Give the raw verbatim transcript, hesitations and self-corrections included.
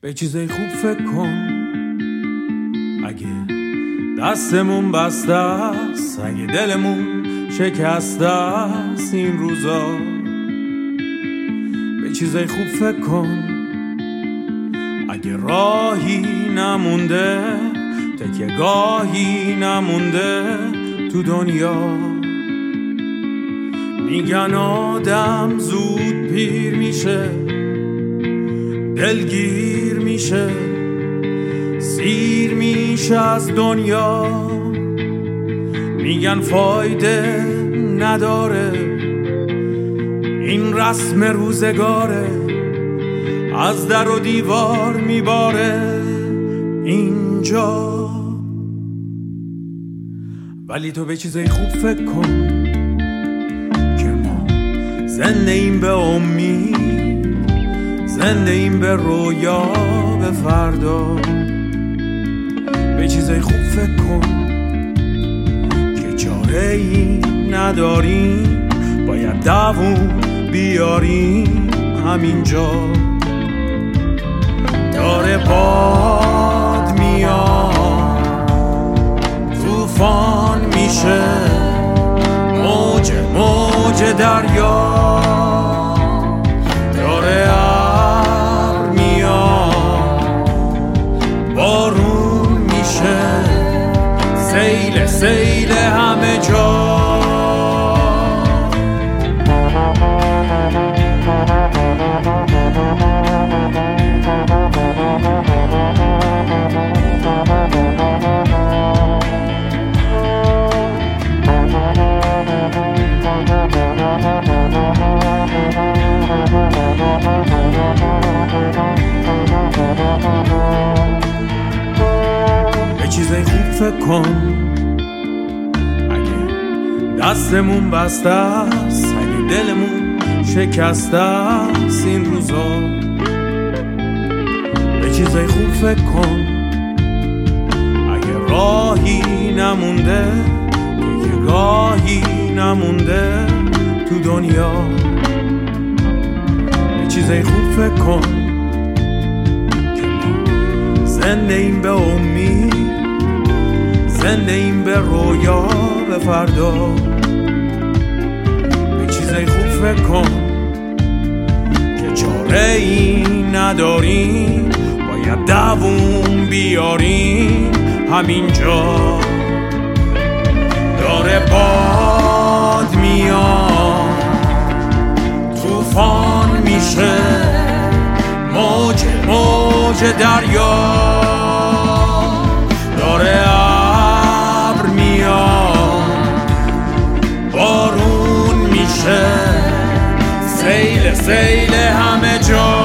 به چیزای خوب فکر کن. اگه دستمون بسته است، اگه دلمون شکسته است این روزا، به چیزای خوب فکر کن. اگه راهی نمونده، تکیه گاهی نمونده تو دنیا، میگن آدم زود پیر میشه، دلگیر میشه، سیر میشه از دنیا، میگن فایده نداره این رسم روزگاره، از در و دیوار میباره اینجا. ولی تو به چیزای خوب فکر کن که ما زنده ایم به امید، زنده ایم به رویا، به فردا. به چیزای خوب فکر کن که چاره ای نداریم، باید دووم بیاریم همینجا. داره باد میاد، طوفان میشه، موج موج دریا، داره ابر میاد، بارون میشه، سیل سیل همه جا. به چیزای خوب فکر کن. اگه دستمون بسته است، اگه دلمون شکسته است این روزا، به چیزای خوب فکر کن. اگه راهی نمونده، که راهی نمونده تو دنیا، به چیزای خوب فکر کن که ما زنده ایم به امید، زنده ایم به رویا، به فردا. به چیزای خوب فکر کن که چاره ای نداریم، باید دووم بیاریم همینجا. داره باد میاد، طوفان میشه، موج موج دریا، داره ابر میاد، بارون میشه، سیل سیل همه جا.